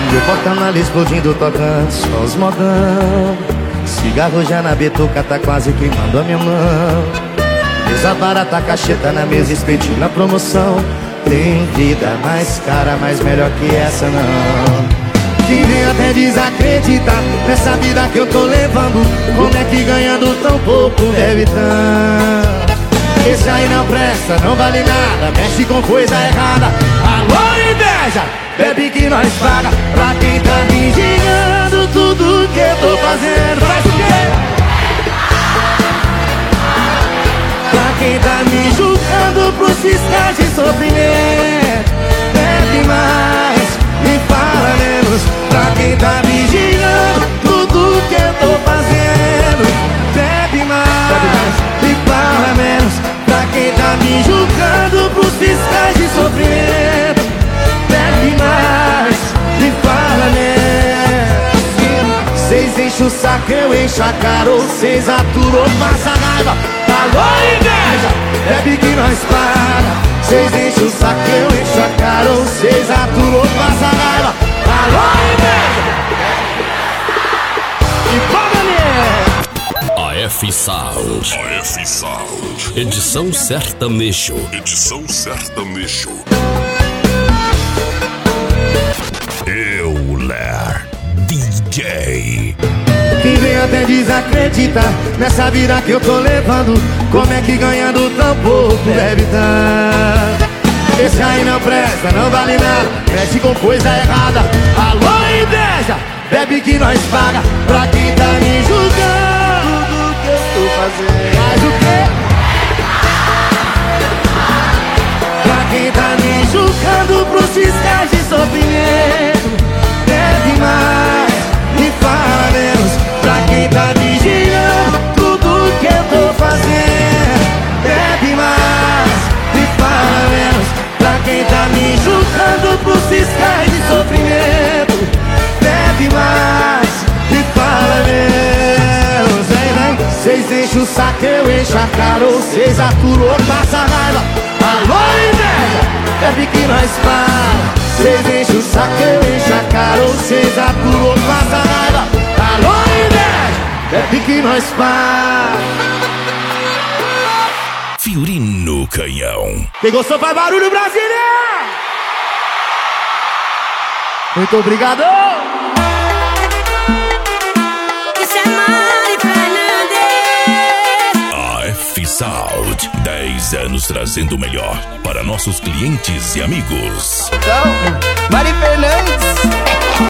Meu porta-malas explodindo, tocando só os modão. Cigarro já na bituca, tá quase queimando a minha mão. Mesa barata, cacheta na mesa, espetinho na promoção. Tem vida mais cara, mas melhor que essa não. Quem vem até desacreditar nessa vida que eu tô levando. Como é que ganhando tão pouco deve tanto? Esse aí não presta, não vale nada, mexe com coisa errada. Alô, inveja, bebe que nós paga. Pra quem tá vigiando tudo que eu tô fazendo. Faz o quê? Pra quem tá me julgando pros fiscais de sofrimento. Bebe mais e fala menos. Pra quem tá vigiando tudo que eu tô fazendo. Bebe mais e fala menos. Pra quem tá me julgando pros fiscais de sofrimento. Bebe mais e fala menos. Cês enchem o saco, eu encho a cara. Ou cês aturam, passa raiva. Alô, inveja, bebe que nós paga. Cês enchem o saco, eu encho a cara. Ou cês aturam, passa raiva. Alô, inveja. E fala menos. A F-Sound. Edição sertanejo. Euler DJ. Quem vem até desacreditar nessa vida que eu tô levando. Como é que ganhando tão pouco deve tanto? Esse aí não presta, não vale nada, mexe com coisa errada. Alô, inveja, bebe que nós paga. Pra quem tá me julgando tudo que eu tô fazendo. Faz o quê? Pra quem tá me julgando pros fiscais de sofrimento. Bebe mais e fala menos. Pra quem tá vigiando tudo que eu tô fazendo. Bebe mais e fala menos. Pra quem tá me julgando pros fiscais de sofrimento. Bebe mais e fala menos. Vem, vem. Cês enchem o saco, eu encho a cara. Ou cês aturam, passa raiva. Alô, inveja, bebe que nós paga. Cês enchem o saco, eu encho a cara. Ou cês aturam, passa raiva. Alô, inveja, bebe que nós paga. Fiorino Canhão. Quem gostou faz barulho, Brasília! Muito obrigado! Isso é Mari Fernandes. A F-Sound. 10 anos trazendo o melhor para nossos clientes e amigos. Então, Mari Fernandes.